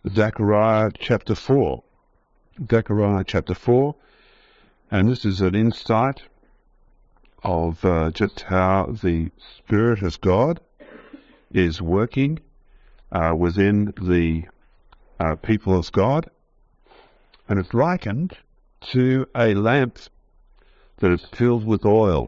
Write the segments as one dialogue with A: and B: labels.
A: Zechariah chapter 4. Zechariah chapter 4, and this is an insight of just how the Spirit of God is working within the people of God, and it's likened to a lamp that is filled with oil,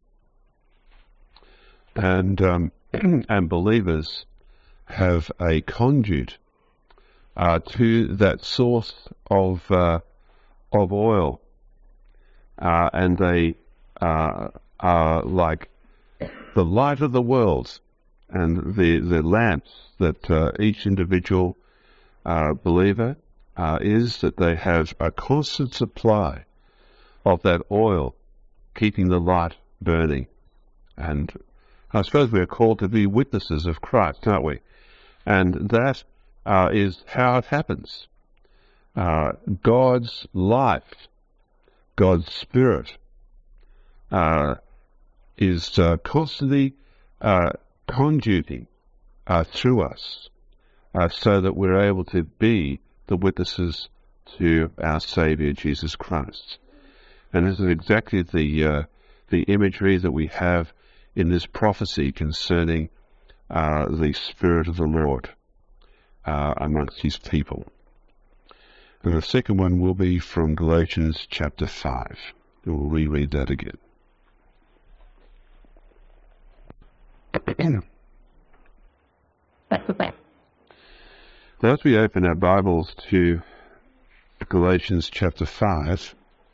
A: and and believers have a conduit to that source of oil, and they are like the light of the world, and the lamps that each individual believer is that they have a constant supply of that oil, keeping the light burning. And I suppose we are called to be witnesses of Christ, aren't we? And that is how it happens. God's life, God's Spirit, is constantly conduiting through us, so that we're able to be the witnesses to our Saviour Jesus Christ. And this is exactly the imagery that we have in this prophecy concerning the Spirit of the Lord amongst His people. And the second one will be from Galatians chapter 5. And we'll reread that again. Now, as we open our Bibles to Galatians chapter 5,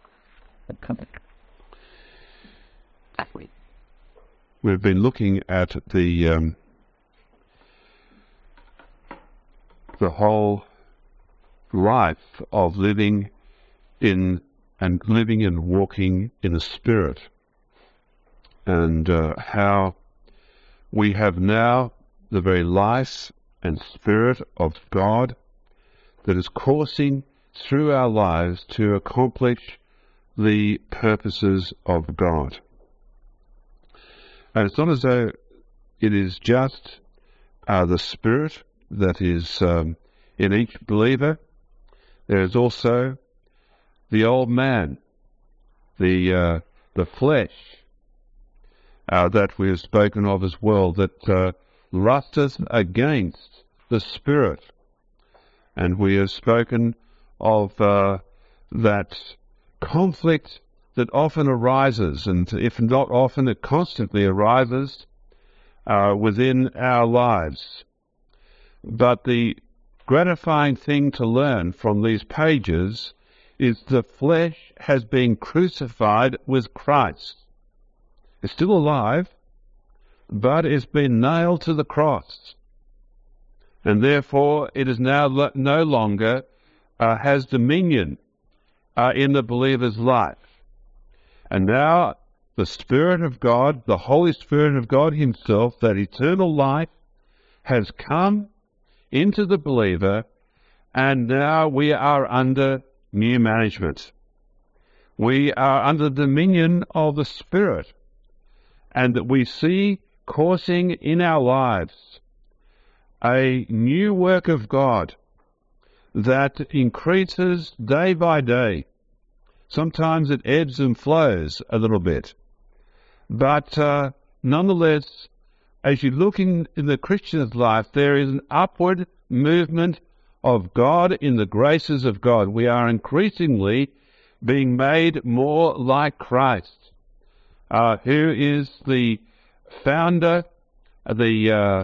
A: we've been looking at the whole life of living and walking in the Spirit, and how we have now the very life and Spirit of God that is coursing through our lives to accomplish the purposes of God. And it's not as though it is just the Spirit that is in each believer. There is also the old man, the flesh that we have spoken of as well, that lusteth against the Spirit. And we have spoken of that conflict that often arises, and if not often, it constantly arises within our lives. But the gratifying thing to learn from these pages is the flesh has been crucified with Christ. It's still alive, but it's been nailed to the cross. And therefore it is now no longer has dominion in the believer's life. And now the Spirit of God, the Holy Spirit of God Himself, that eternal life, has come into the believer, and now we are under new management. We are under the dominion of the Spirit, and that we see coursing in our lives a new work of God that increases day by day. Sometimes it ebbs and flows a little bit. But nonetheless, as you look in the Christian's life, there is an upward movement of God in the graces of God. We are increasingly being made more like Christ, who is the founder, the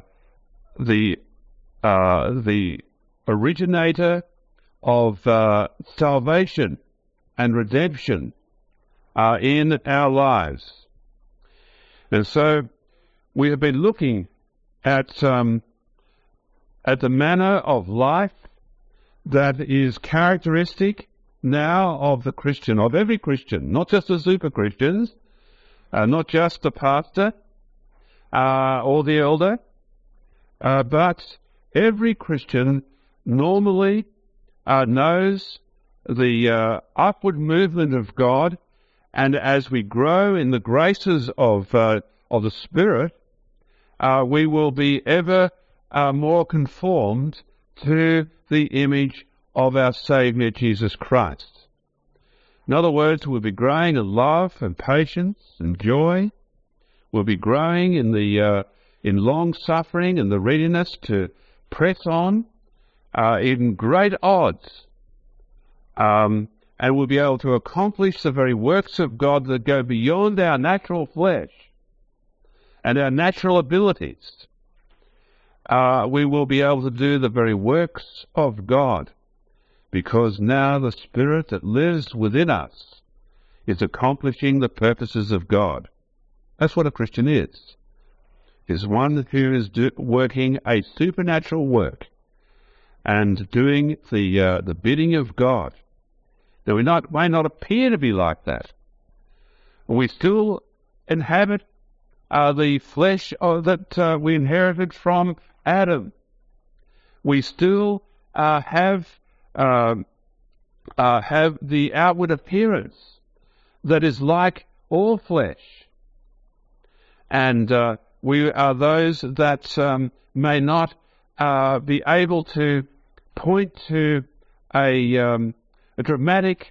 A: originator of salvation and redemption in our lives. And so we have been looking at the manner of life that is characteristic now of the Christian, of every Christian, not just the super Christians, not just the pastor or the elder, but every Christian normally knows the upward movement of God, and as we grow in the graces of the Spirit, we will be ever more conformed to the image of our Saviour Jesus Christ. In other words, we'll be growing in love and patience and joy. We'll be growing in long suffering and the readiness to press on in great odds. And we'll be able to accomplish the very works of God that go beyond our natural flesh and our natural abilities. We will be able to do the very works of God, because now the Spirit that lives within us is accomplishing the purposes of God. That's what a Christian is one who is working a supernatural work and doing the bidding of God. Now, we may not appear to be like that. We still inhabit the flesh that we inherited from Adam. We still have the outward appearance that is like all flesh. And we are those that may not be able to point to a dramatic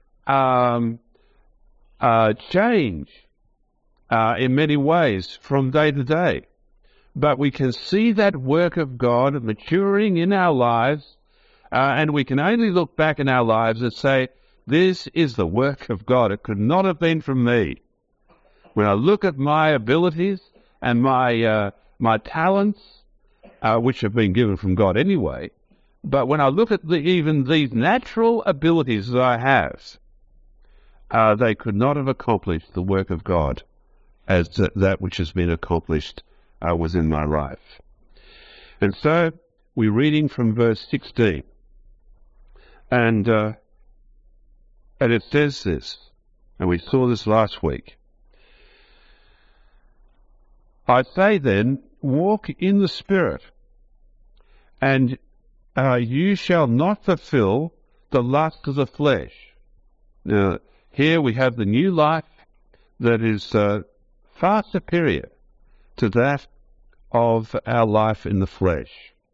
A: change in many ways from day to day. But we can see that work of God maturing in our lives, and we can only look back in our lives and say, this is the work of God. It could not have been from me. When I look at my abilities and my talents, which have been given from God anyway, but when I look at even these natural abilities that I have, they could not have accomplished the work of God as that which has been accomplished within my life. And so we're reading from verse 16, and it says this, and we saw this last week. I say then, walk in the Spirit, and you shall not fulfill the lust of the flesh. Now, here we have the new life that is far superior to that of our life in the flesh.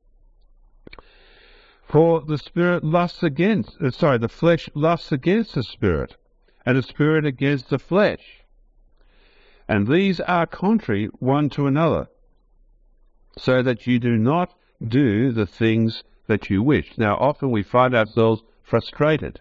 A: For the Spirit lusts against, the flesh lusts against the Spirit, and the Spirit against the flesh. And these are contrary one to another, so that you do not do the things that you wish. Now, often we find ourselves frustrated.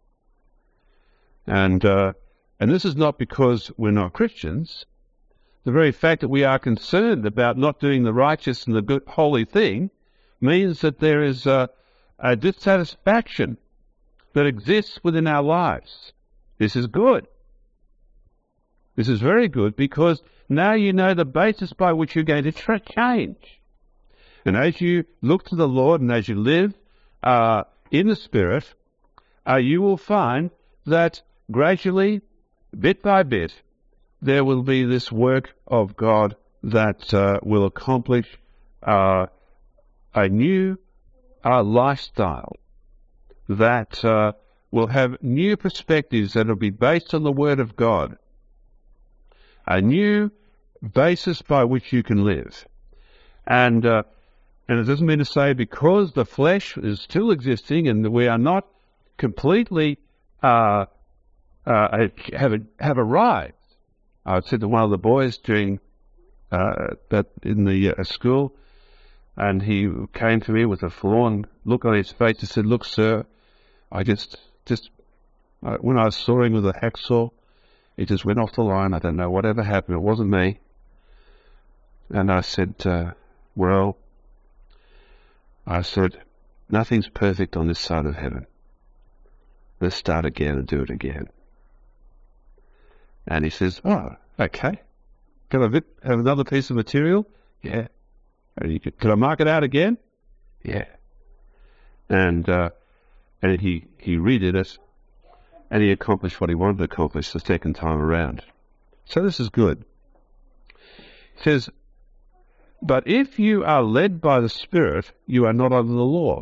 A: And this is not because we're not Christians. The very fact that we are concerned about not doing the righteous and the good, holy thing means that there is a dissatisfaction that exists within our lives. This is good. This is very good, because now you know the basis by which you're going to change. And as you look to the Lord and as you live in the Spirit, you will find that gradually, bit by bit, there will be this work of God that will accomplish a new lifestyle that will have new perspectives that will be based on the Word of God, a new basis by which you can live. And it doesn't mean to say because the flesh is still existing and we are not completely have arrived. I said to one of the boys during that in the school, and he came to me with a forlorn look on his face. He said, "Look, sir, I just when I saw him with a hacksaw, he just went off the line. I don't know whatever happened. It wasn't me." And I said, "Well," I said, "nothing's perfect on this side of heaven. Let's start again and do it again." And he says, "Oh, okay. Can I have another piece of material?" "Yeah." "Can I mark it out again?" "Yeah." And he redid it, and he accomplished what he wanted to accomplish the second time around. So this is good. It says, "But if you are led by the Spirit, you are not under the law."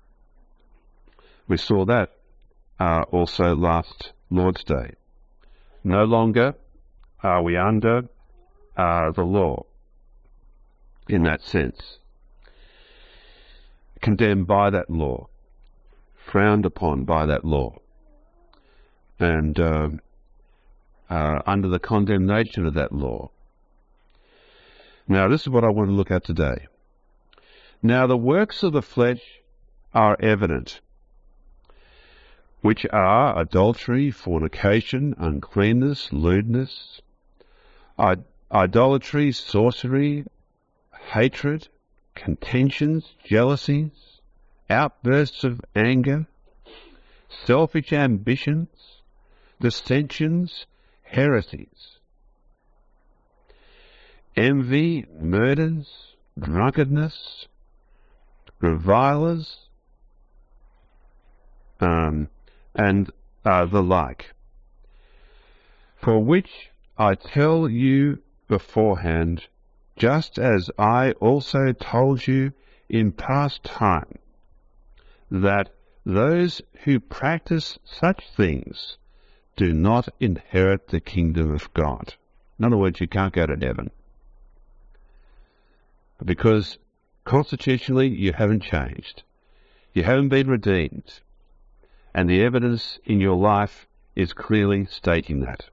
A: We saw that also last Lord's Day. No longer are we under the law in that sense. condemned by that law, frowned upon by that law, and under the condemnation of that law. Now, this is what I want to look at today. Now, the works of the flesh are evident, which are adultery, fornication, uncleanness, lewdness, idolatry, sorcery, hatred, contentions, jealousies, outbursts of anger, selfish ambitions, dissensions, heresies, envy, murders, drunkenness, revilers, and the like, for which I tell you beforehand, just as I also told you in past time, that those who practice such things do not inherit the kingdom of God. In other words, you can't go to heaven, because constitutionally you haven't changed. You haven't been redeemed. And the evidence in your life is clearly stating that.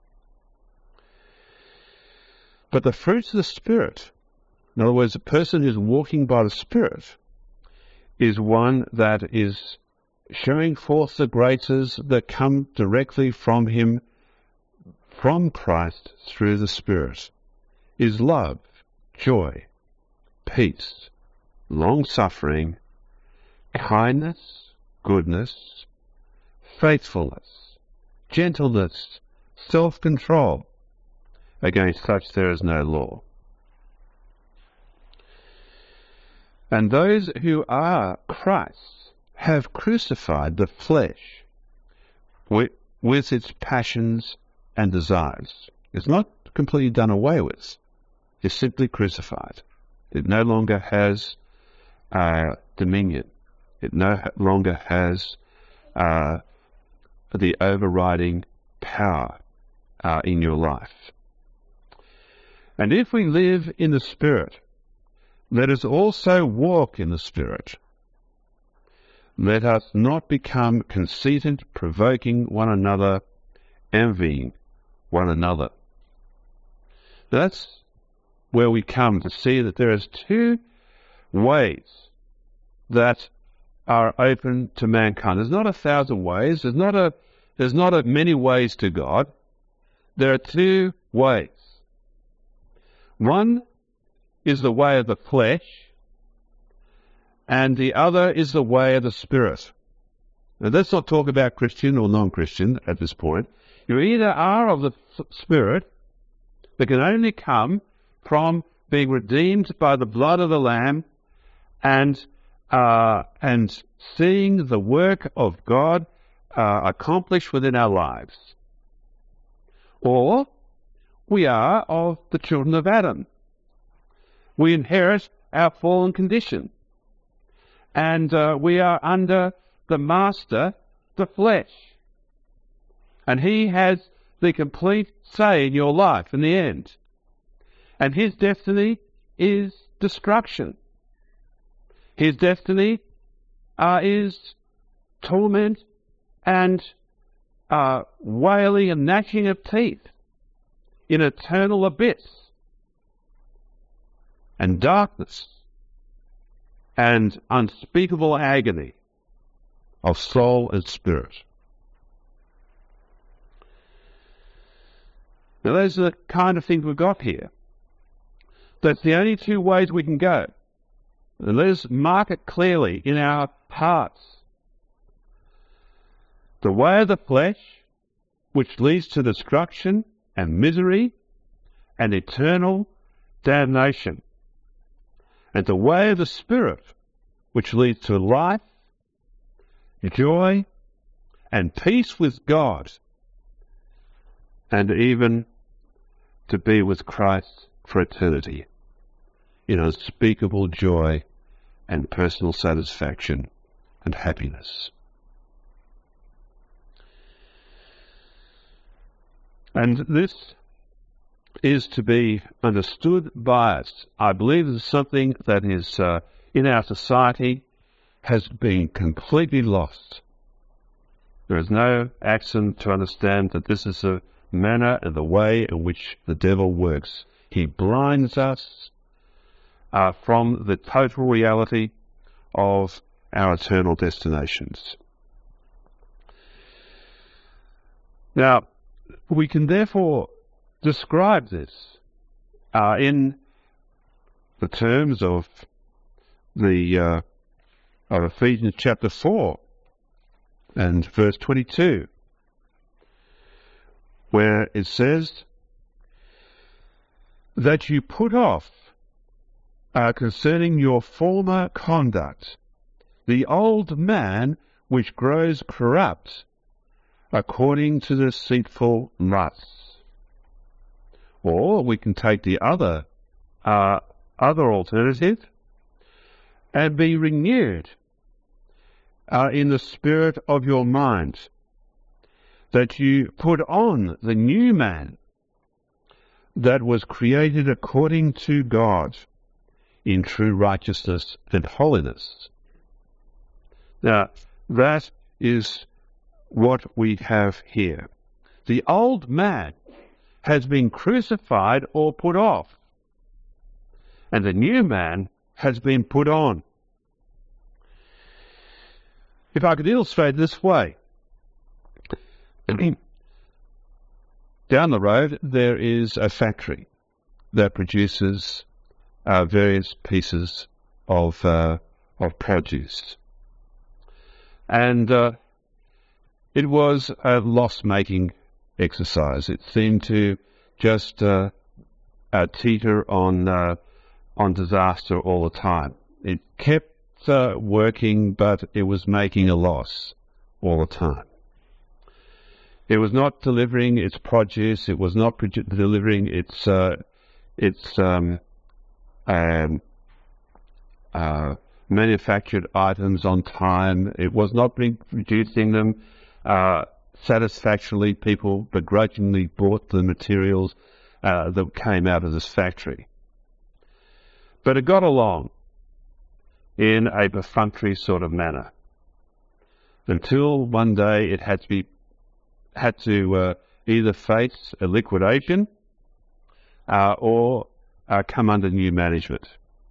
A: But the fruits of the Spirit, in other words, a person who's walking by the Spirit, is one that is showing forth the graces that come directly from Him, from Christ, through the Spirit, is love, joy, peace, long-suffering, kindness, goodness, faithfulness, gentleness, self-control. Against such there is no law. And those who are Christ's have crucified the flesh with its passions and desires. It's not completely done away with. It's simply crucified. It no longer has dominion. It no longer has the overriding power in your life. And if we live in the Spirit, let us also walk in the Spirit. Let us not become conceited, provoking one another, envying one another. That's where we come to see that there is two ways that are open to mankind. There's not 1,000 ways. There's not a many ways to God. There are two ways. One is the way of the flesh, and the other is the way of the Spirit. Now, let's not talk about Christian or non-Christian at this point. You either are of the Spirit, that can only come from being redeemed by the blood of the Lamb, and seeing the work of God accomplished within our lives. Or we are of the children of Adam. We inherit our fallen condition. And we are under the master, the flesh. And he has the complete say in your life in the end. And his destiny is destruction. His destiny is torment and wailing and gnashing of teeth in eternal abyss, and darkness and unspeakable agony of soul and spirit. Now, those are the kind of things we've got here. That's the only two ways we can go. And let us mark it clearly in our hearts. The way of the flesh, which leads to destruction and misery and eternal damnation. And the way of the Spirit, which leads to life, joy, and peace with God, and even to be with Christ for eternity, in unspeakable joy and personal satisfaction and happiness. And this is to be understood by us. I believe this is something that is in our society has been completely lost. There is no action to understand that this is the manner and the way in which the devil works. He blinds us from the total reality of our eternal destinations. Now, we can therefore describe this in the terms of Ephesians chapter 4 and verse 22, where it says that you put off concerning your former conduct the old man which grows corrupt according to the deceitful lusts. Or we can take the other alternative and be renewed in the spirit of your mind, that you put on the new man that was created according to God in true righteousness and holiness. Now, that is what we have here. The old man has been crucified or put off, and the new man has been put on. If I could illustrate this way, down the road there is a factory that produces various pieces of produce, and it was a loss-making exercise. It seemed to just teeter on disaster all the time. It kept working, but it was making a loss all the time. It was not delivering its produce. It was not delivering its manufactured items on time. It was not producing them satisfactorily. People begrudgingly bought the materials that came out of this factory. But it got along in a perfunctory sort of manner until one day it had to either face a liquidation or come under new management.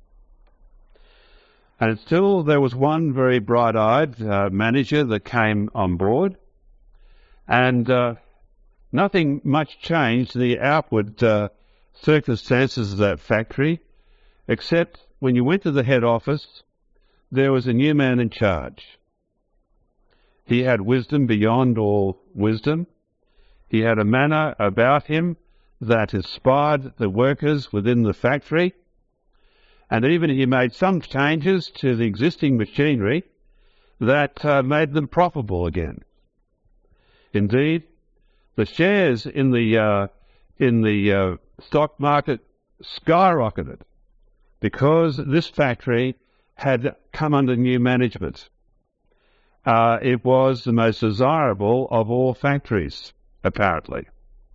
A: And until there was one very bright-eyed manager that came on board, and nothing much changed in the outward circumstances of that factory, except when you went to the head office, there was a new man in charge. He had wisdom beyond all wisdom. He had a manner about him that inspired the workers within the factory, and even he made some changes to the existing machinery that made them profitable again. Indeed, the shares in the stock market skyrocketed because this factory had come under new management. It was the most desirable of all factories, apparently.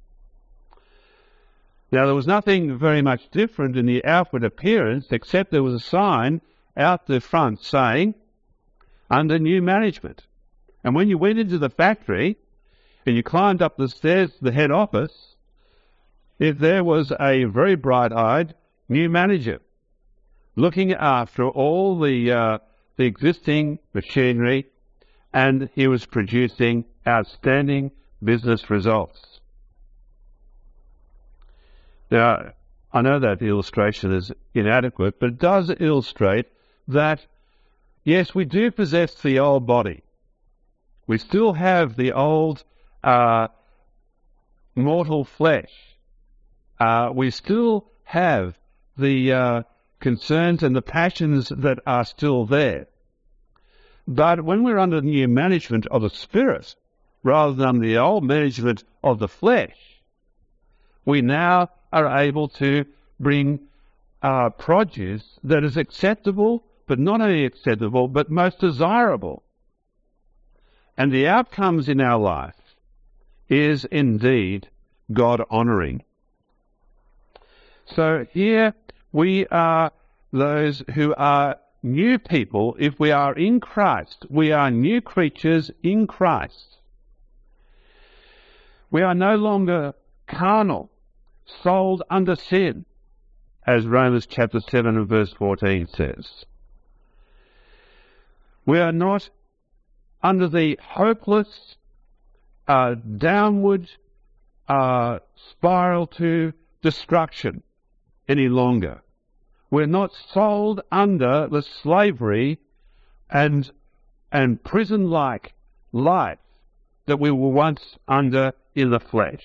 A: Now, there was nothing very much different in the outward appearance, except there was a sign out the front saying, under new management. And when you went into the factory and you climbed up the stairs to the head office, there was a very bright-eyed new manager looking after all the existing machinery, and he was producing outstanding business results. Now, I know that the illustration is inadequate, but it does illustrate that, yes, we do possess the old body. We still have the old mortal flesh. We still have the concerns and the passions that are still there. But when we're under the new management of the Spirit, rather than the old management of the flesh, we now are able to bring produce that is acceptable, but not only acceptable, but most desirable. And the outcomes in our life is indeed God-honouring. So here we are those who are new people if we are in Christ. We are new creatures in Christ. We are no longer carnal, sold under sin, as Romans chapter 7 and verse 14 says. We are not under the hopeless, downward spiral to destruction any longer. We're not sold under the slavery and prison-like life that we were once under in the flesh.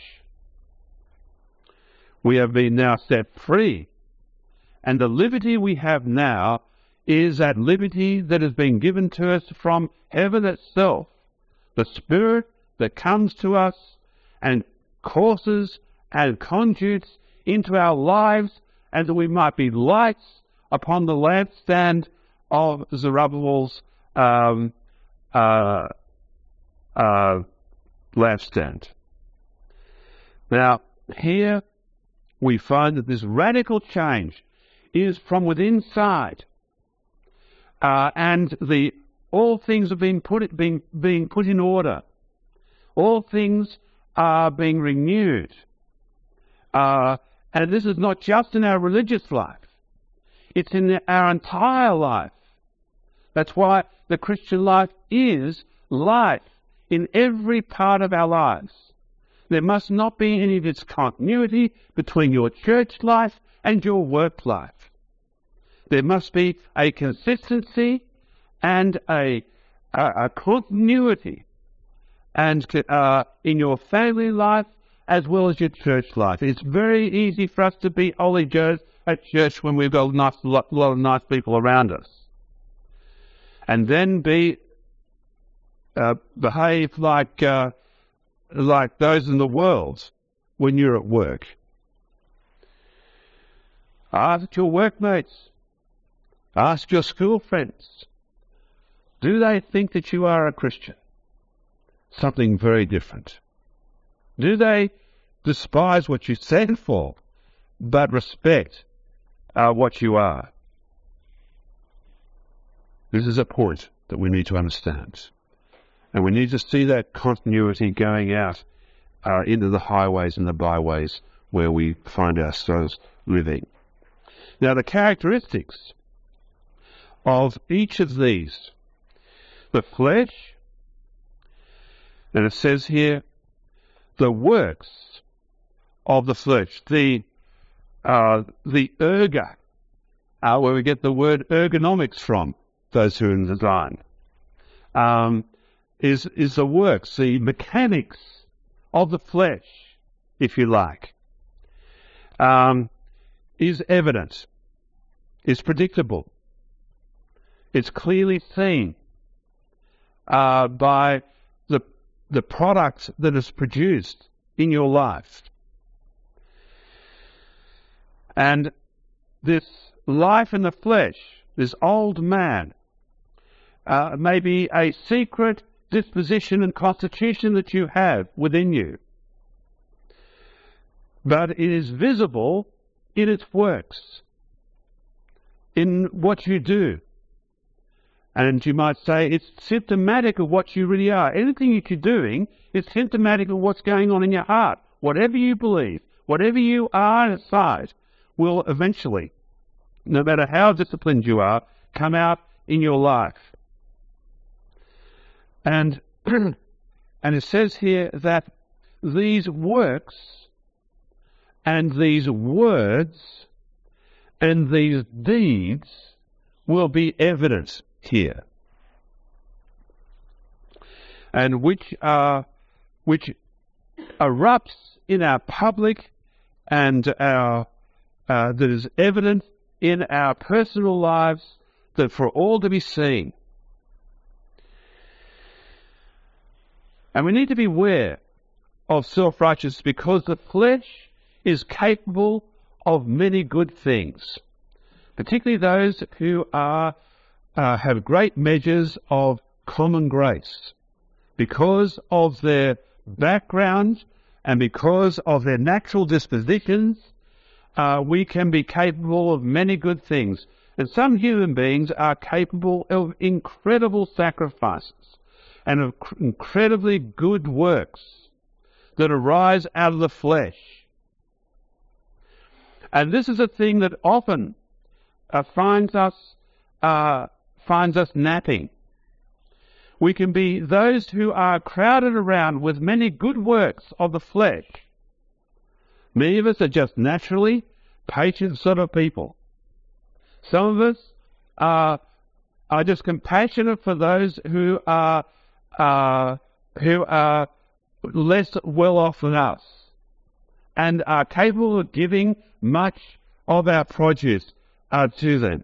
A: We have been now set free, and the liberty we have now is that liberty that has been given to us from heaven itself, the Spirit that comes to us and courses and conduits into our lives, and that we might be lights upon the lampstand of Zerubbabel's lampstand. Now, here we find that this radical change is from within inside, and all things have been being put in order. All things are being renewed. And this is not just in our religious life. It's in our entire life. That's why the Christian life is life in every part of our lives. There must not be any discontinuity between your church life and your work life. There must be a consistency and a continuity and in your family life as well as your church life. It's very easy for us to be Holy Joes at church when we've got a lot of nice people around us, and then behave like those in the world when you're at work. Ask your workmates. Ask your school friends. Do they think that you are a Christian? Something very different. Do they despise what you stand for, but respect what you are? This is a point that we need to understand. And we need to see that continuity going out into the highways and the byways where we find ourselves living. Now, the characteristics of each of these, the flesh, and it says here, the works of the flesh, the erga, where we get the word ergonomics from, those who are in design, is the works, the mechanics of the flesh, if you like, is evident, is predictable, it's clearly seen by the product that is produced in your life. And this life in the flesh, this old man, may be a secret disposition and constitution that you have within you. But it is visible in its works, in what you do. And you might say it's symptomatic of what you really are. Anything that you're doing is symptomatic of what's going on in your heart. Whatever you believe, whatever you are inside, will eventually, no matter how disciplined you are, come out in your life. And it says here that these works and these words and these deeds will be evident here, and which erupts in our public and our that is evident in our personal lives, that for all to be seen. And we need to be aware of self-righteousness, because the flesh is capable of many good things, particularly those who have great measures of common grace. Because of their background and because of their natural dispositions, we can be capable of many good things. And some human beings are capable of incredible sacrifices and of incredibly good works that arise out of the flesh. And this is a thing that often finds us napping. We can be those who are crowded around with many good works of the flesh. Many of us are just naturally patient sort of people. Some of us are just compassionate for those who are less well off than us, and are capable of giving much of our produce to them.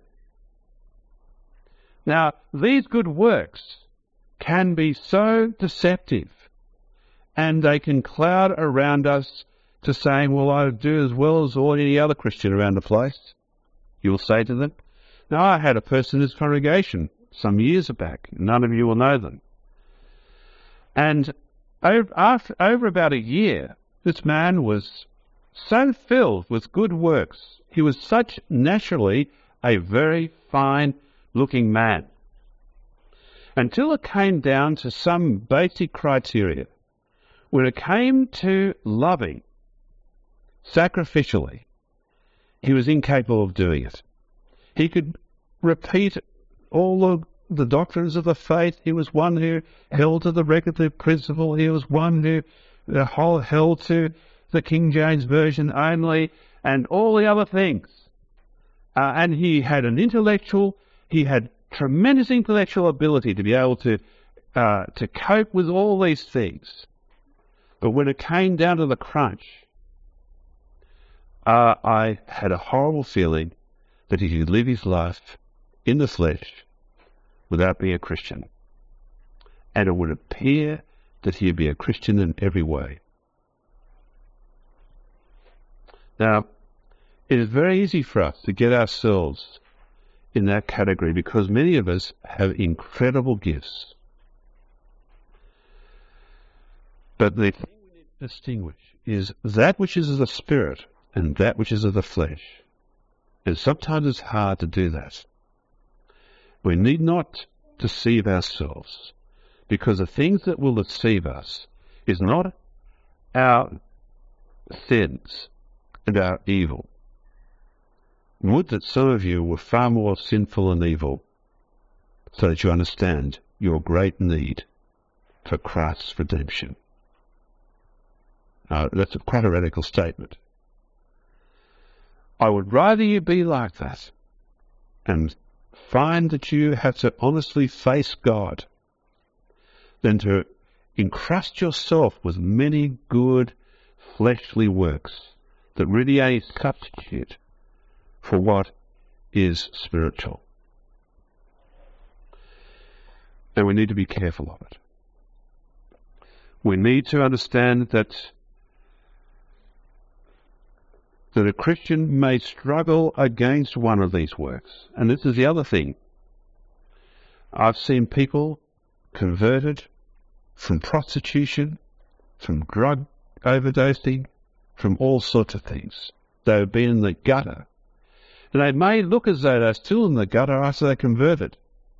A: Now, these good works can be so deceptive, and they can cloud around us to saying, well, I do as well as any other Christian around the place. You'll say to them. Now, I had a person in this congregation some years back. None of you will know them. And over about a year, this man was so filled with good works. He was such naturally a very fine-looking man. Until it came down to some basic criteria. When it came to loving sacrificially, he was incapable of doing it. He could repeat all of the doctrines of the faith. He was one who held to the regulative principle. He was one who held to the King James Version only, and all the other things. And he had tremendous intellectual ability to be able to cope with all these things. But when it came down to the crunch, I had a horrible feeling that he could live his life in the flesh without being a Christian. And it would appear that he'd be a Christian in every way. Now, it is very easy for us to get ourselves in that category because many of us have incredible gifts. But the thing we need to distinguish is that which is of the Spirit and that which is of the flesh. And sometimes it's hard to do that. We need not deceive ourselves, because the things that will deceive us is not our sins and our evil. Would that some of you were far more sinful and evil, so that you understand your great need for Christ's redemption. That's quite a radical statement. I would rather you be like that and find that you have to honestly face God than to encrust yourself with many good fleshly works that really only substitute for what is spiritual. And we need to be careful of it. We need to understand that a Christian may struggle against one of these works. And this is the other thing. I've seen people converted from prostitution, from drug overdosing, from all sorts of things. They've been in the gutter. And they may look as though they're still in the gutter after they're converted.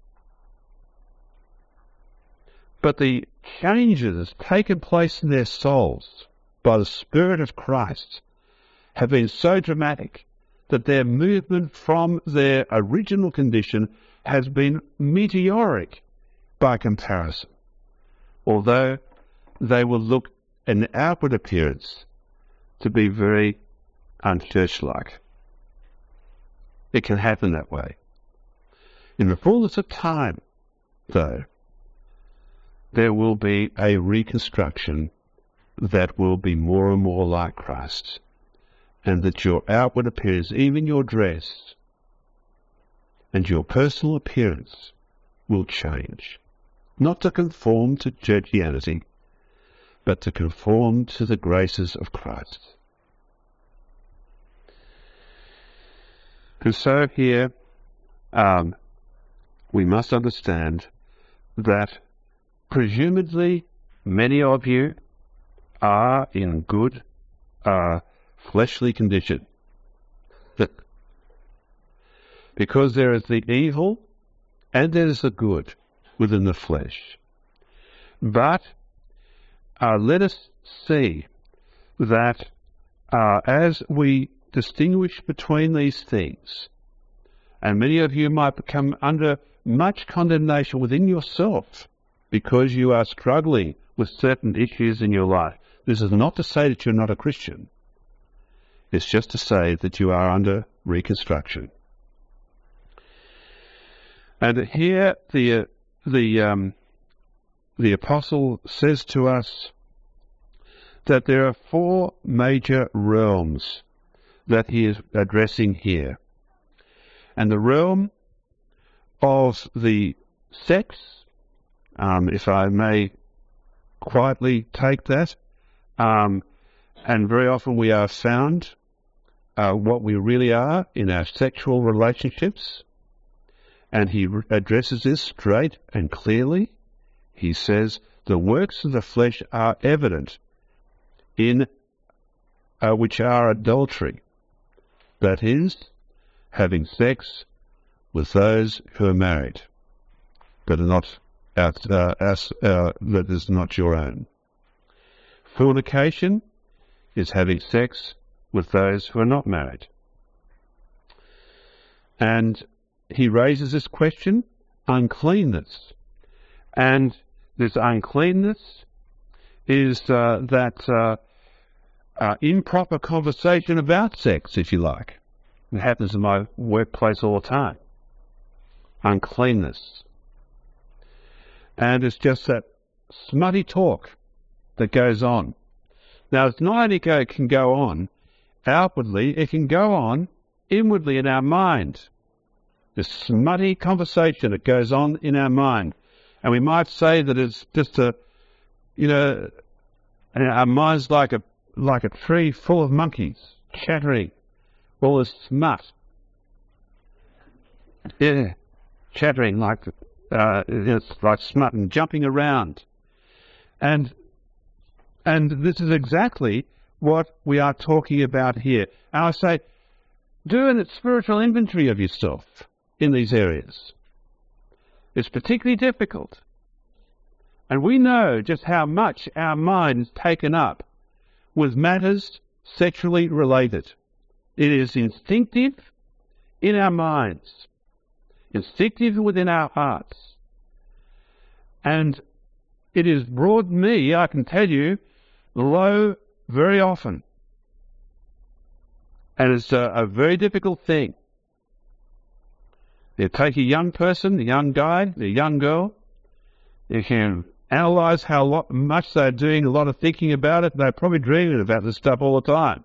A: But the changes taken place in their souls by the Spirit of Christ have been so dramatic that their movement from their original condition has been meteoric by comparison, although they will look in outward appearance to be very unchurch-like. It can happen that way. In the fullness of time, though, there will be a reconstruction that will be more and more like Christ, and that your outward appearance, even your dress, and your personal appearance will change. Not to conform to churchianity, but to conform to the graces of Christ. And so here, we must understand that presumably many of you are in good fleshly condition. because there is the evil and there is the good within the flesh. But let us see that as we distinguish between these things, and many of you might become under much condemnation within yourself because you are struggling with certain issues in your life. This is not to say that you're not a Christian. It's just to say that you are under reconstruction. And here the apostle says to us that there are 4 major realms that he is addressing here. And the realm of the sex, if I may quietly take that, and very often we are found what we really are in our sexual relationships, and he addresses this straight and clearly. He says, the works of the flesh are evident, in which are adultery, that is, having sex with those who are married, but are not that is not your own. Fornication is having sex with those who are not married. And he raises this question, uncleanness. And this uncleanness is that improper conversation about sex, if you like. It happens in my workplace all the time. Uncleanness. And it's just that smutty talk that goes on. Now, it's not only can go on outwardly, it can go on inwardly in our mind. This smutty conversation that goes on in our mind. And we might say that it's just our mind's like a tree full of monkeys chattering all this smut. Yeah, chattering like it's like smut and jumping around. And this is exactly what we are talking about here. And I say, do a spiritual inventory of yourself in these areas. It's particularly difficult. And we know just how much our mind is taken up with matters sexually related. It is instinctive in our minds, instinctive within our hearts. And it has brought me, I can tell you, low very often. And it's a very difficult thing. You take a young person, a young guy, a young girl, you can analyse how much they're doing, a lot of thinking about it, they're probably dreaming about this stuff all the time.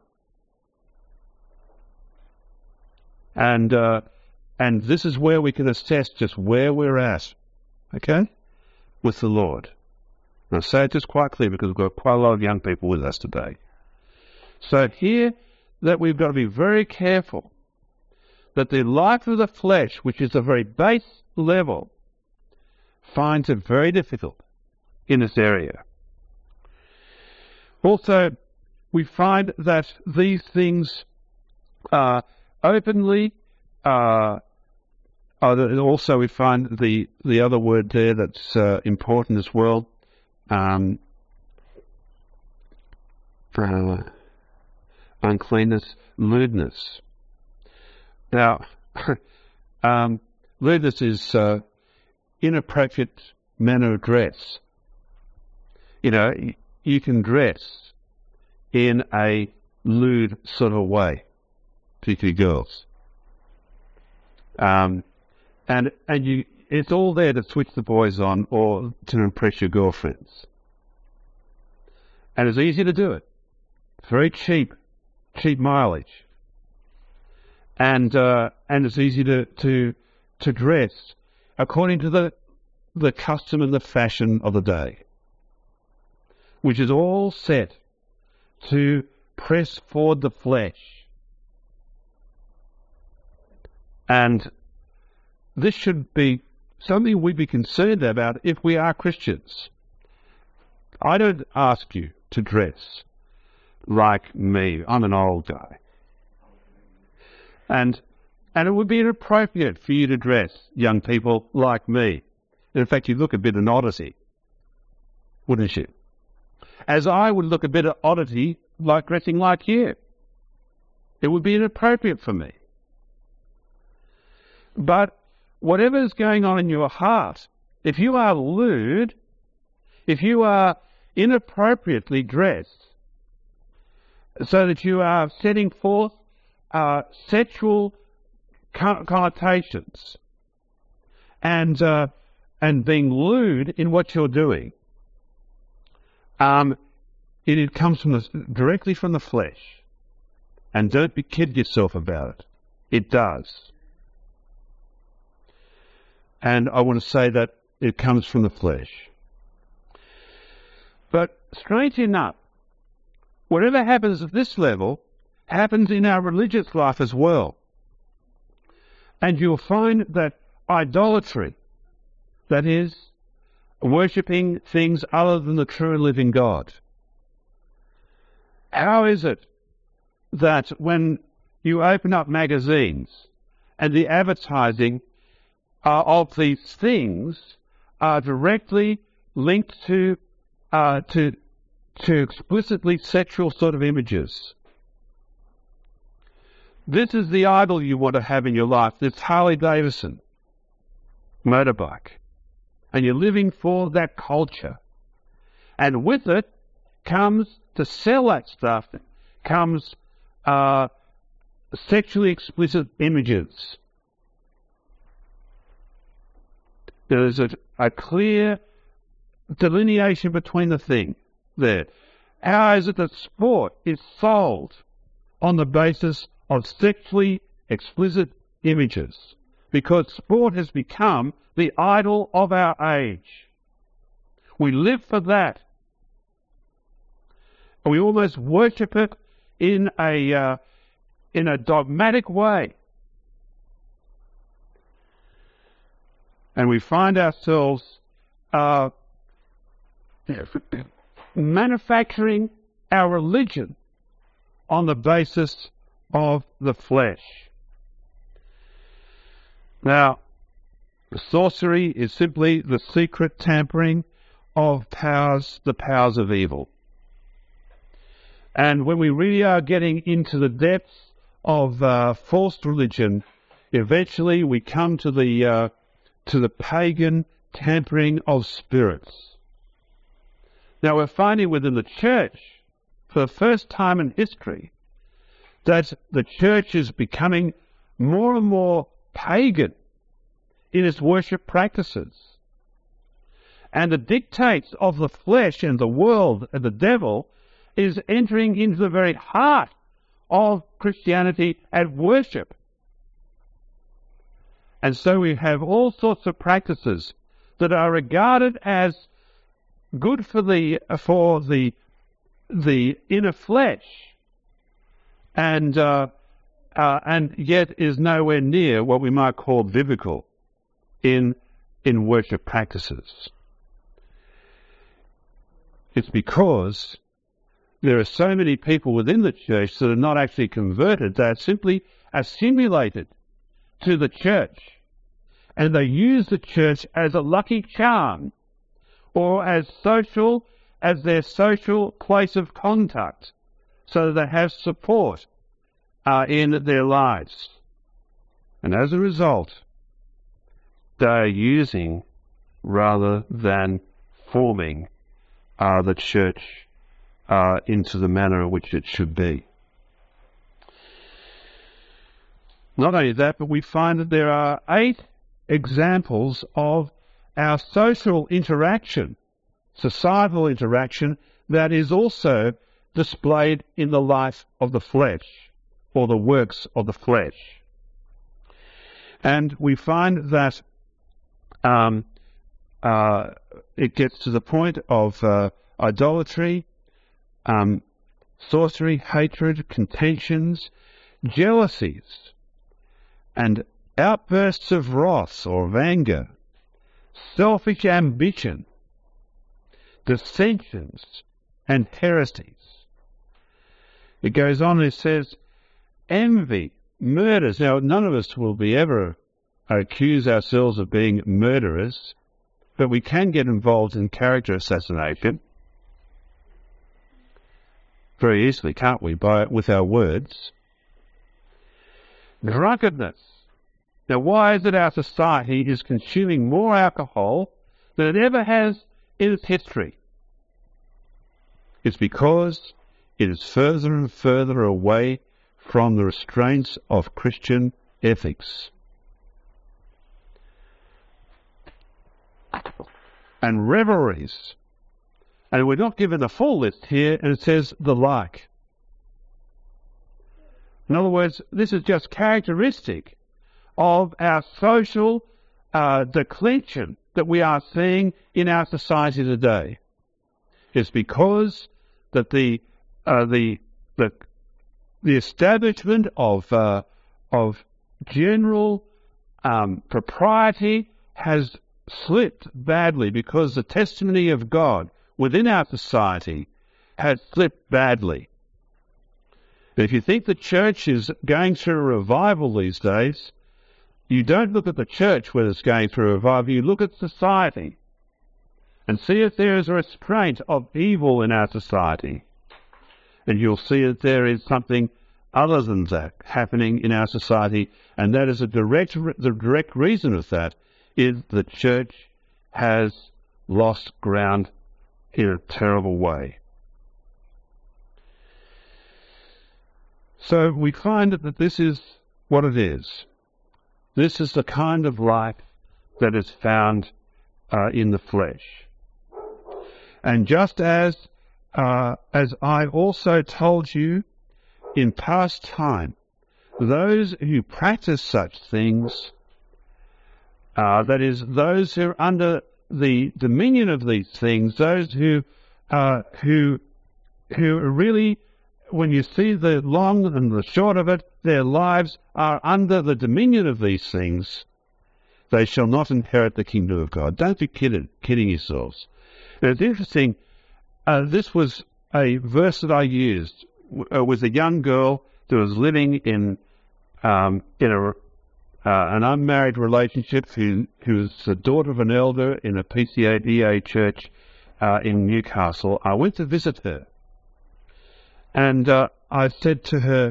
A: And this is where we can assess just where we're at, okay, with the Lord. And I say it just quite clear because we've got quite a lot of young people with us today. So here that we've got to be very careful that the life of the flesh, which is a very base level, finds it very difficult in this area. Also, we find that these things openly, also we find the other word there that's important as well, uncleanness, lewdness. Now, lewdness is inappropriate manner of dress. You know, you can dress in a lewd sort of way, particularly girls. And it's all there to switch the boys on or to impress your girlfriends. And it's easy to do it. Very cheap mileage. And it's easy to dress according to the custom and the fashion of the day, which is all set to press forward the flesh. And this should be something we'd be concerned about if we are Christians. I don't ask you to dress like me. I'm an old guy. And And it would be inappropriate for you to dress young people like me. And in fact, you look a bit an oddity, wouldn't you? As I would look a bit of oddity like dressing like you. It would be inappropriate for me. But whatever is going on in your heart, if you are lewd, if you are inappropriately dressed, so that you are setting forth sexual connotations and being lewd in what you're doing, it comes directly from the flesh. And don't kid yourself about it. It does. And I want to say that it comes from the flesh. But strange enough, whatever happens at this level happens in our religious life as well. And you'll find that idolatry, that is, worshipping things other than the true and living God. How is it that when you open up magazines and the advertising of these things are directly linked to explicitly sexual sort of images? This is the idol you want to have in your life, this Harley Davidson motorbike. And you're living for that culture. And with it comes, to sell that stuff, comes sexually explicit images. There's a clear delineation between the thing there. How is it that sport is sold on the basis of sexually explicit images? Because sport has become the idol of our age. We live for that. And we almost worship it in a dogmatic way. And we find ourselves manufacturing our religion on the basis of the flesh. Now, sorcery is simply the secret tampering of the powers of evil. And when we really are getting into the depths of false religion, eventually we come to the pagan tampering of spirits. Now we're finding within the church, for the first time in history, that the church is becoming more and more pagan in its worship practices. And the dictates of the flesh and the world and the devil is entering into the very heart of Christianity and worship. And so we have all sorts of practices that are regarded as good for the inner flesh, and yet is nowhere near what we might call biblical in worship practices. It's because there are so many people within the church that are not actually converted, they are simply assimilated to the church, and they use the church as a lucky charm or as their social place of contact, so that they have support in their lives. And as a result, they are using rather than forming the church into the manner in which it should be. Not only that, but we find that there are 8 examples of our social interaction, societal interaction, that is also displayed in the life of the flesh, or the works of the flesh. And we find that it gets to the point of idolatry, sorcery, hatred, contentions, jealousies, and outbursts of wrath or of anger, selfish ambition, dissensions, and heresies. It goes on and it says, envy, murders. Now, none of us will be ever accuse ourselves of being murderers, but we can get involved in character assassination very easily, can't we, with our words? Drunkenness. Now, why is it our society is consuming more alcohol than it ever has in its history? It's because it is further and further away from the restraints of Christian ethics. And revelries. And we're not given a full list here, and it says the like. In other words, this is just characteristic of our social declension that we are seeing in our society today. It's because that the establishment of general propriety has slipped badly, because the testimony of God within our society has slipped badly. And if you think the church is going through a revival these days, you don't look at the church when it's going through a revival, you look at society and see if there is a restraint of evil in our society. And you'll see that there is something other than that happening in our society, and that is the direct reason of that is the church has lost ground in a terrible way. So we find that this is what it is. This is the kind of life that is found in the flesh. And just as I also told you in past time, those who practice such things, that is, those who are under the dominion of these things, those who really, when you see the long and the short of it, their lives are under the dominion of these things, they shall not inherit the kingdom of God. Don't be kidding yourselves. And it's interesting, this was a verse that I used with a young girl that was living in an unmarried relationship who was the daughter of an elder in a PCA church in Newcastle. I went to visit her, and I said to her,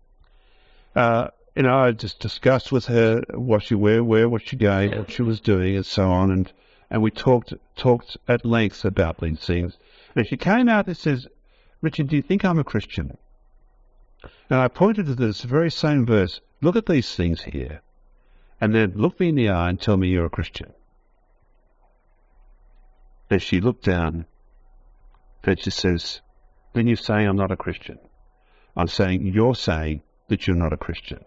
A: I just discussed with her what she where was she going, what she was doing, and so on, and we talked at length about these things. And she came out and says, "Richard, do you think I'm a Christian?" And I pointed to this very same verse. Look at these things here, and then look me in the eye and tell me you're a Christian. And she looked down, and she says, "Then you're saying I'm not a Christian." I'm saying you're saying that you're not a Christian.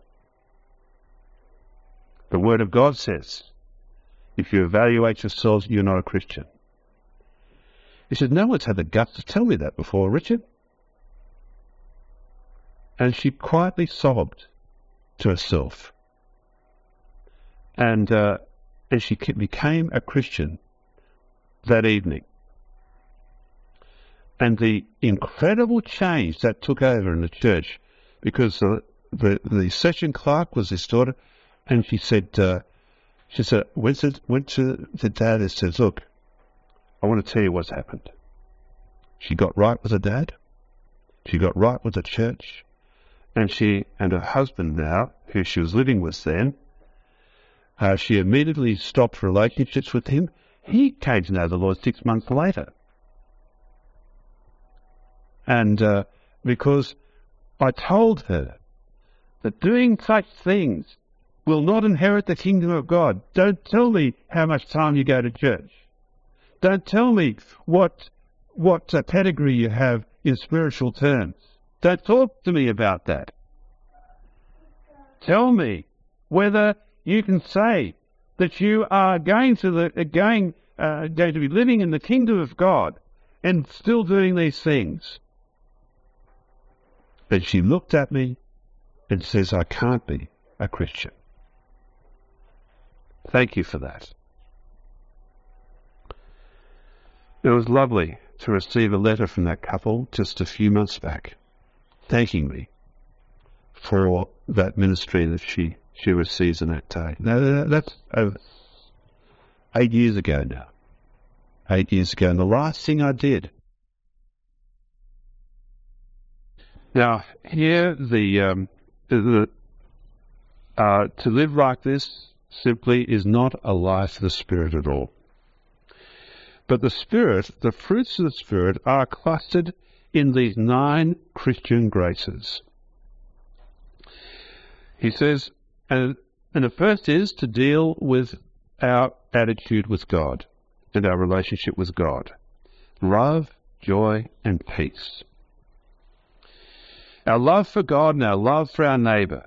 A: The Word of God says, if you evaluate yourselves, you're not a Christian. He said, no one's had the guts to tell me that before, Richard. And she quietly sobbed to herself. And she became a Christian that evening. And the incredible change that took over in the church, because the session clerk was his daughter, and she said, went to the dad and said, "Look, I want to tell you what's happened." She got right with her dad. She got right with the church. And she and her husband now, who she was living with then, she immediately stopped relationships with him. He came to know the Lord 6 months later. And because I told her that doing such things will not inherit the kingdom of God. Don't tell me how much time you go to church. Don't tell me what pedigree you have in spiritual terms. Don't talk to me about that. Tell me whether you can say that you are going to be living in the kingdom of God and still doing these things. But she looked at me and says, "I can't be a Christian." Thank you for that. It was lovely to receive a letter from that couple just a few months back, thanking me for that ministry that she receives in that day. Now, that's over 8 years ago now. 8 years ago, and the last thing I did. Now, here, to live like this simply is not a life of the Spirit at all. But the Spirit, the fruits of the Spirit, are clustered in these 9 Christian graces. He says, and the first is to deal with our attitude with God and our relationship with God. Love, joy, and peace. Our love for God and our love for our neighbour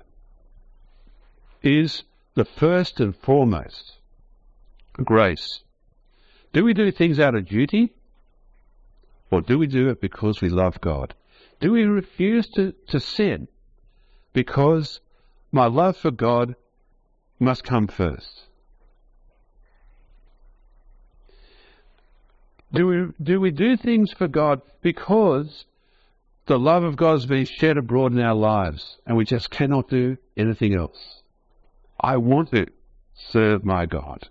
A: is the first and foremost grace. Do we do things out of duty? Or do we do it because we love God? Do we refuse to sin because my love for God must come first? Do we do things for God because the love of God has been shed abroad in our lives and we just cannot do anything else? I want to serve my God.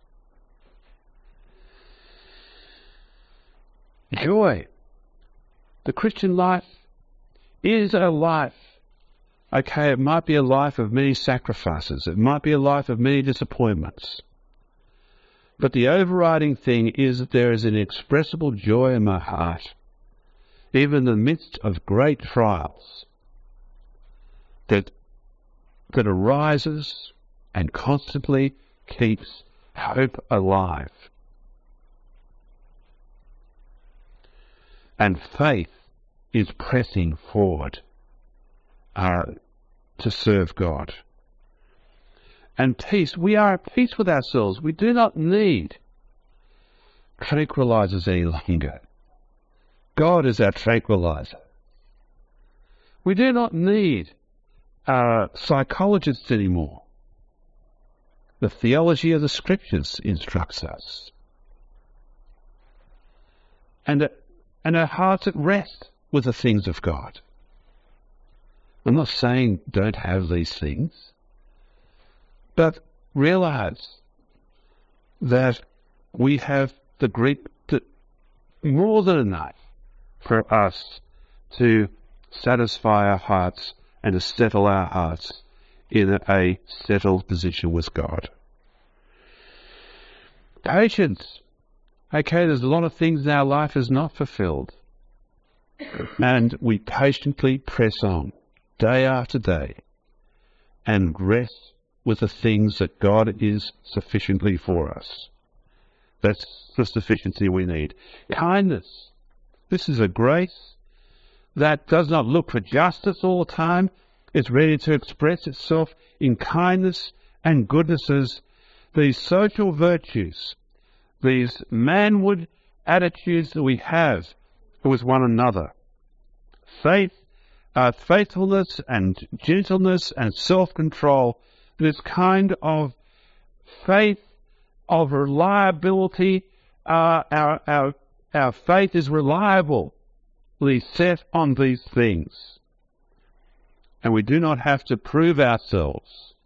A: Joy. The Christian life is a life. Okay, it might be a life of many sacrifices. It might be a life of many disappointments. But the overriding thing is that there is an inexpressible joy in my heart, even in the midst of great trials, that arises and constantly keeps hope alive. And faith is pressing forward to serve God. And peace, we are at peace with ourselves. We do not need tranquilizers any longer. God is our tranquilizer. We do not need psychologists anymore. The theology of the Scriptures instructs us. And our hearts at rest with the things of God. I'm not saying don't have these things, but realize that we have more than enough for us to satisfy our hearts and to settle our hearts in a settled position with God. Patience. Okay, there's a lot of things in our life is not fulfilled. And we patiently press on, day after day, and rest with the things that God is sufficiently for us. That's the sufficiency we need. Kindness. This is a grace that does not look for justice all the time. It's ready to express itself in kindness and goodnesses, these social virtues, these manward attitudes that we have with one another. Faithfulness and gentleness and self-control, this kind of faith, of reliability. Our faith is reliably set on these things. And we do not have to prove ourselves.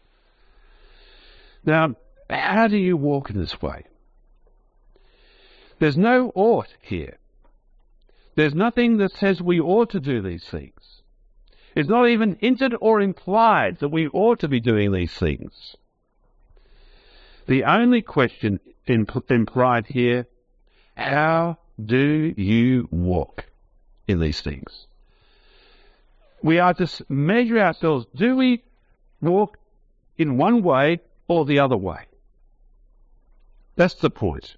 A: Now, how do you walk in this way? There's no ought here. There's nothing that says we ought to do these things. It's not even hinted or implied that we ought to be doing these things. The only question implied here, how do you walk in these things? We are to measure ourselves. Do we walk in one way or the other way? That's the point.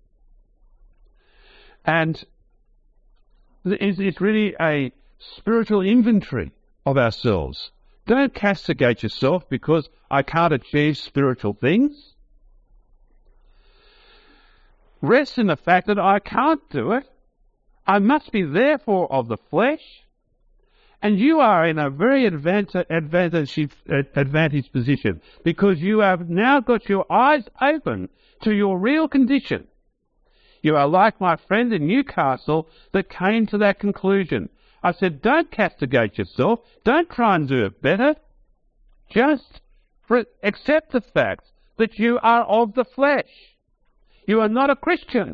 A: And it's really a spiritual inventory of ourselves. Don't castigate yourself because I can't achieve spiritual things. Rest in the fact that I can't do it. I must be therefore of the flesh. And you are in a very advantaged position because you have now got your eyes open to your real condition. You are like my friend in Newcastle that came to that conclusion. I said, don't castigate yourself. Don't try and do it better. Just accept the fact that you are of the flesh. You are not a Christian.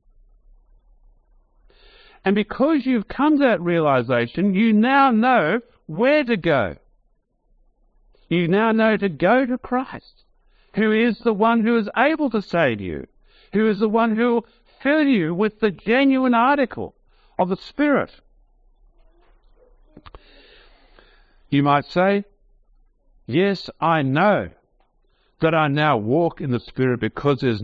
A: And because you've come to that realization, you now know where to go. You now know to go to Christ, who is the one who is able to save you, who is the one who will fill you with the genuine article of the Spirit. You might say, yes, I know that I now walk in the Spirit because there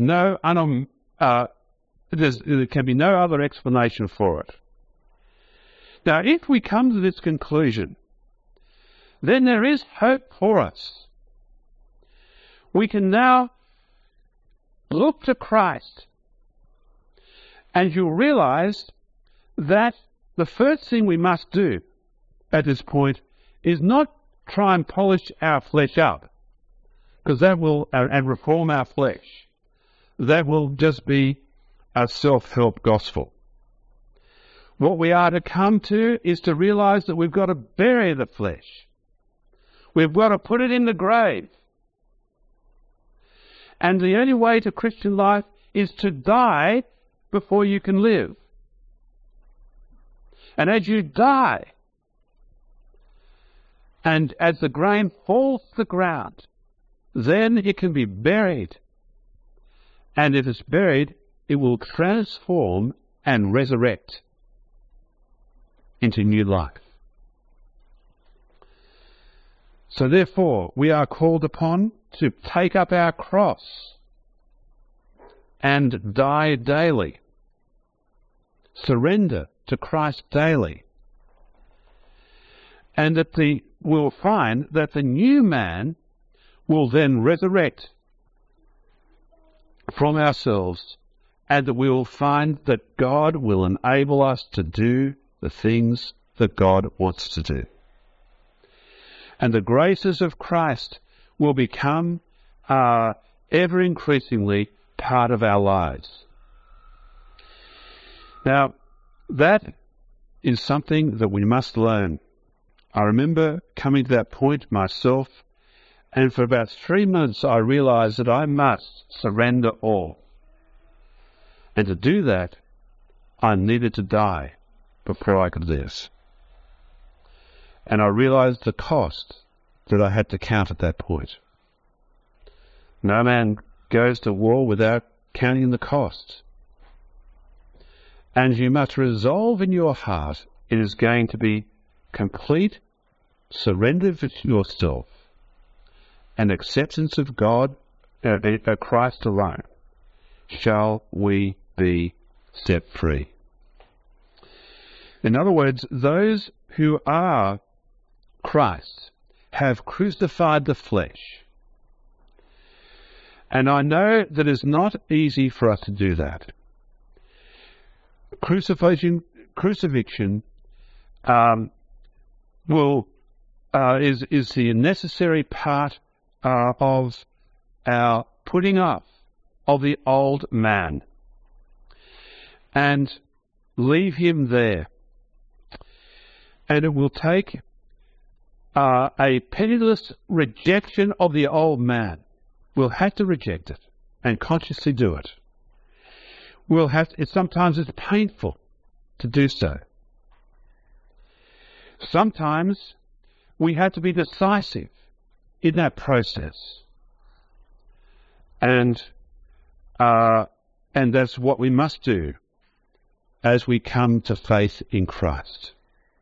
A: can be no other explanation for it. Now, if we come to this conclusion, then there is hope for us. We can now look to Christ, and you'll realize that the first thing we must do at this point is not try and polish our flesh up, because that will, and reform our flesh. That will just be a self-help gospel. What we are to come to is to realize that we've got to bury the flesh. We've got to put it in the grave. And the only way to Christian life is to die before you can live. And as you die, and as the grain falls to the ground, then it can be buried. And if it's buried, it will transform and resurrect into new life. So therefore, we are called upon to take up our cross and die daily. Surrender to Christ daily. And that we'll find that the new man will then resurrect from ourselves, and that we will find that God will enable us to do the things that God wants to do. And the graces of Christ will become ever increasingly part of our lives. Now, that is something that we must learn. I remember coming to that point myself, and for about 3 months I realized that I must surrender all. And to do that, I needed to die before I could do this. And I realized the cost that I had to count at that point. No man goes to war without counting the cost. And you must resolve in your heart it is going to be complete surrender of yourself and acceptance of God, Christ alone, shall we be set free. In other words, those who are Christ have crucified the flesh. And I know that it's not easy for us to do that. Crucifixion is the necessary part of our putting off of the old man and leave him there. And it will take a penniless rejection of the old man. We'll have to reject it and consciously do it. Sometimes it's painful to do so. Sometimes we have to be decisive in that process. And that's what we must do as we come to faith in Christ.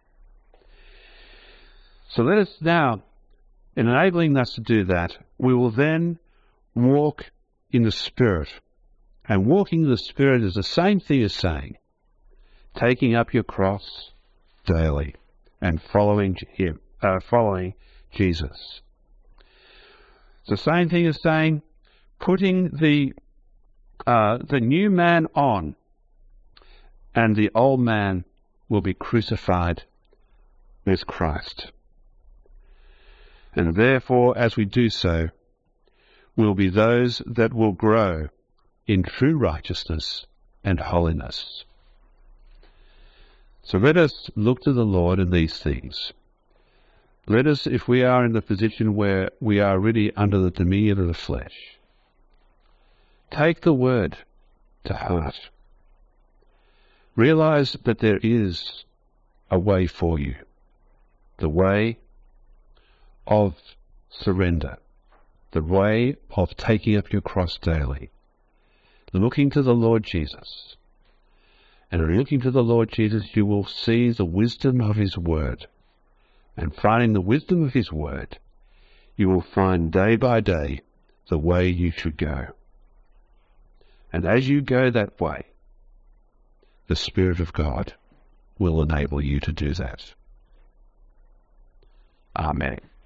A: So let us now, in enabling us to do that, we will then walk in the Spirit. And walking in the Spirit is the same thing as saying, taking up your cross daily and following Him, following Jesus. It's the same thing as saying, putting the new man on, and the old man will be crucified with Christ. And therefore, as we do so, we'll be those that will grow in true righteousness and holiness. So let us look to the Lord in these things. Let us, if we are in the position where we are really under the dominion of the flesh, take the word to heart. Realize that there is a way for you, the way of surrender, the way of taking up your cross daily, looking to the Lord Jesus. And in looking to the Lord Jesus, you will see the wisdom of his word. And finding the wisdom of his word, you will find day by day the way you should go. And as you go that way, the Spirit of God will enable you to do that. Amen.